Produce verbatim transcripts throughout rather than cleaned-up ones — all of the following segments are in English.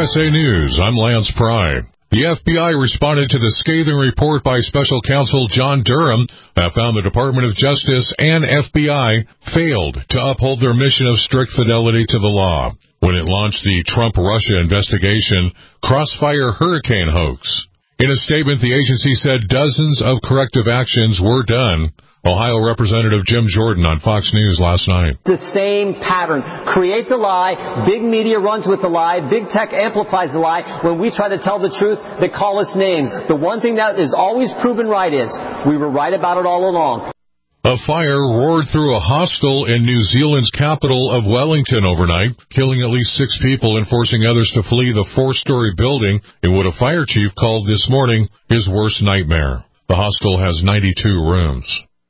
S A News, I'm Lance Pry. The F B I responded to the scathing report by Special Counsel John Durham that found the Department of Justice and F B I failed to uphold their mission of strict fidelity to the law when it launched the Trump-Russia investigation Crossfire Hurricane hoax. In a statement, the agency said dozens of corrective actions were done. Ohio Representative Jim Jordan on Fox News last night. The same pattern. Create the lie. Big media runs with the lie. Big tech amplifies the lie. When we try to tell the truth, they call us names. The one thing that is always proven right is we were right about it all along. A fire roared through a hostel in New Zealand's capital of Wellington overnight, killing at least six people and forcing others to flee the four-story building in what a fire chief called this morning his worst nightmare. The hostel has ninety-two rooms.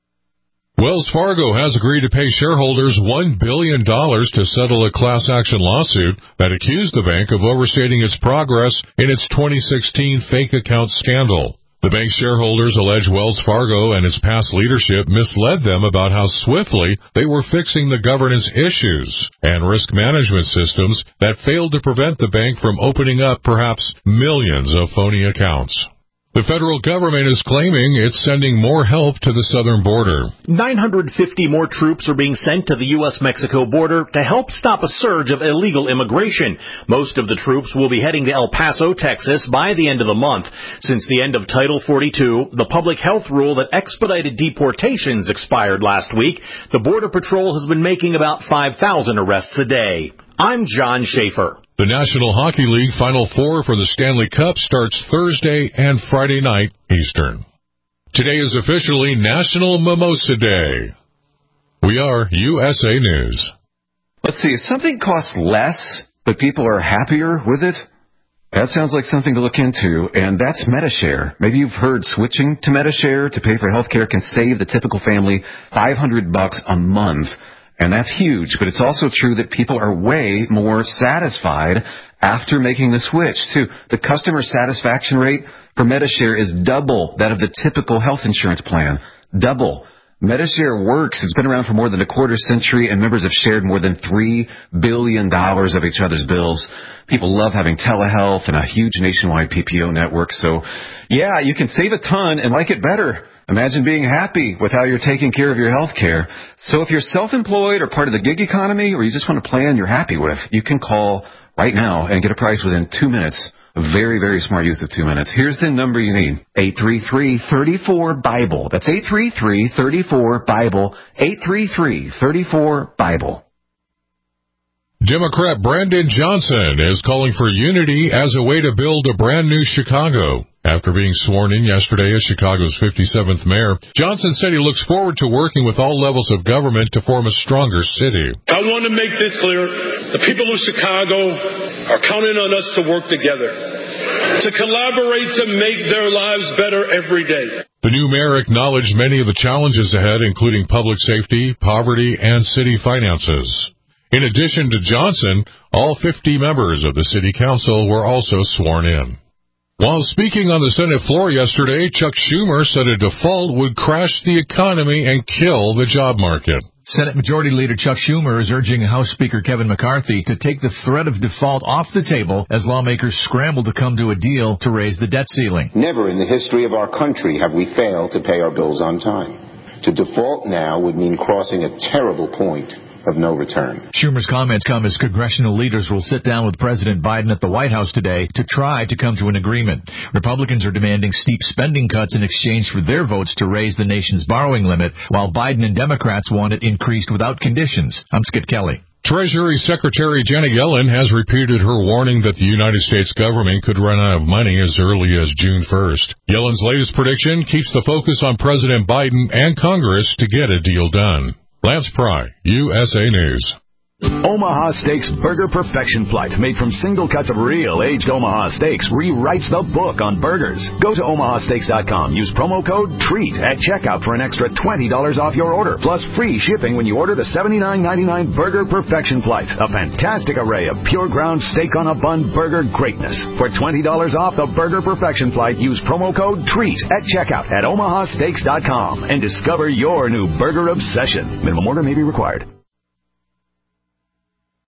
Wells Fargo has agreed to pay shareholders one billion dollars to settle a class action lawsuit that accused the bank of overstating its progress in its twenty sixteen fake account scandal. The bank's shareholders allege Wells Fargo and its past leadership misled them about how swiftly they were fixing the governance issues and risk management systems that failed to prevent the bank from opening up perhaps millions of phony accounts. The federal government is claiming it's sending more help to the southern border. nine hundred fifty more troops are being sent to the U S Mexico border to help stop a surge of illegal immigration. Most of the troops will be heading to El Paso, Texas by the end of the month. Since the end of Title forty-two, the public health rule that expedited deportations expired last week, the Border Patrol has been making about five thousand arrests a day. I'm John Schaefer. The National Hockey League Final Four for the Stanley Cup starts Thursday and Friday night Eastern. Today is officially National Mimosa Day. We are U S A News. Let's see, if something costs less, but people are happier with it, that sounds like something to look into, and that's Medi-Share. Maybe you've heard switching to Medi-Share to pay for health care can save the typical family five hundred bucks a month. And that's huge, but it's also true that people are way more satisfied after making the switch, too. The customer satisfaction rate for Medi-Share is double that of the typical health insurance plan. Double. Medi-Share works. It's been around for more than a quarter century, and members have shared more than three billion dollars of each other's bills. People love having telehealth and a huge nationwide P P O network. So, yeah, you can save a ton and like it better. Imagine being happy with how you're taking care of your health care. So if you're self-employed or part of the gig economy, or you just want a plan you're happy with, you can call right now and get a price within two minutes. A very, very smart use of two minutes. Here's the number you need. eight three three, three four, BIBLE. That's eight three three, three four, BIBLE. eight three three, three four, BIBLE. Democrat Brandon Johnson is calling for unity as a way to build a brand new Chicago. After being sworn in yesterday as Chicago's fifty-seventh mayor, Johnson said he looks forward to working with all levels of government to form a stronger city. I want to make this clear. The people of Chicago are counting on us to work together, to collaborate to make their lives better every day. The new mayor acknowledged many of the challenges ahead, including public safety, poverty, and city finances. In addition to Johnson, all fifty members of the city council were also sworn in. While speaking on the Senate floor yesterday, Chuck Schumer said a default would crash the economy and kill the job market. Senate Majority Leader Chuck Schumer is urging House Speaker Kevin McCarthy to take the threat of default off the table as lawmakers scramble to come to a deal to raise the debt ceiling. Never in the history of our country have we failed to pay our bills on time. To default now would mean crossing a terrible point of no return. Schumer's comments come as congressional leaders will sit down with President Biden at the White House today to try to come to an agreement. Republicans are demanding steep spending cuts in exchange for their votes to raise the nation's borrowing limit, while Biden and Democrats want it increased without conditions. I'm Skip Kelly. Treasury Secretary Janet Yellen has repeated her warning that the United States government could run out of money as early as June first. Yellen's latest prediction keeps the focus on President Biden and Congress to get a deal done. Lance Pry, U S A News. Omaha Steaks Burger Perfection Flight, made from single cuts of real aged Omaha steaks, rewrites the book on burgers. Go to omaha steaks dot com. Use promo code TREAT at checkout for an extra twenty dollars off your order, plus free shipping when you order the seventy-nine ninety-nine Burger Perfection Flight, a fantastic array of pure ground steak on a bun burger greatness. For twenty dollars off the Burger Perfection Flight, use promo code TREAT at checkout at omaha steaks dot com and discover your new burger obsession. Minimum order may be required.